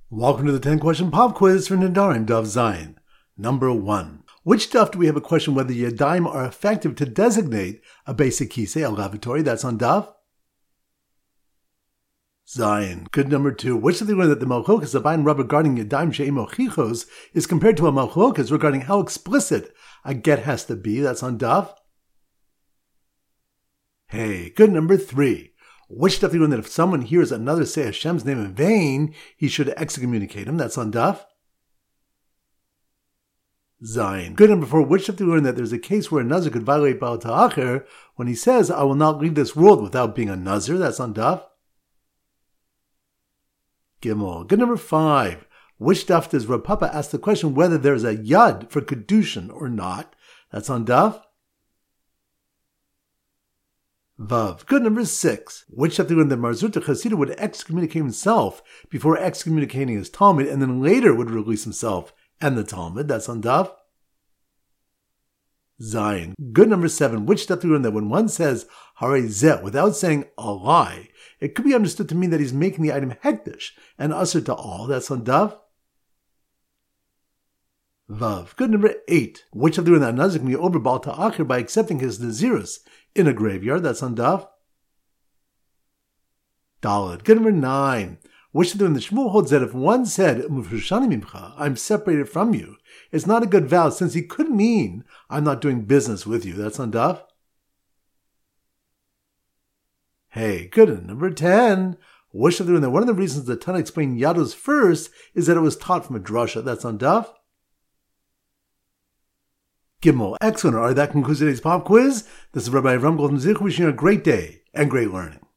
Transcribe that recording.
Welcome to the 10-question pop quiz for Nedarim Daf Zayin. Number 1. Which daf do we have a question whether Yadayim are effective to designate a basic kisei, a lavatory? That's on daf Zayin. Good. Number 2. Which of the learn that the malchokas of Ayin Rabbah regarding Yadayim she'im ochichos is compared to a malchokas regarding how explicit a get has to be? That's on daf Hey. Good. Number 3. Which daf do you learn that if someone hears another say Hashem's name in vain, he should excommunicate him? That's on daf Zayin. Good. Number 4. Which daf do you learn that there's a case where a nazir could violate Baal Ta'acher when he says, I will not leave this world without being a nazir? That's on daf Gimel. Good. Number 5. Which daf does Rav Papa ask the question whether there is a yad for kedushin or not? That's on daf Vav. Good. Number 6. Which daf do you learn that Mar Zutra Chasida would excommunicate himself before excommunicating his Talmud and then later would release himself and the Talmud? That's on daf Zayin. Good. Number 7. Which daf do you learn that when one says Harei Zeh without saying a lie, it could be understood to mean that he's making the item hektish and usher to all? That's on daf Vav. Good. Number 8. Which of the that Nazik can be over Baal Ta'acher by accepting his Nazirus in a graveyard? That's on daf Daled. Good. Number 9. Which of the Shmuel holds that if one said, I'm separated from you, it's not a good vow since he could mean, I'm not doing business with you? That's on daf Hey. Good. And number 10. Which of the that one of the reasons the Tana explained Yados first is that it was taught from a drasha? That's on daf Gimel. Excellent. All right, that concludes today's pop quiz. This is Rabbi Avram Golden Zich wishing you a great day and great learning.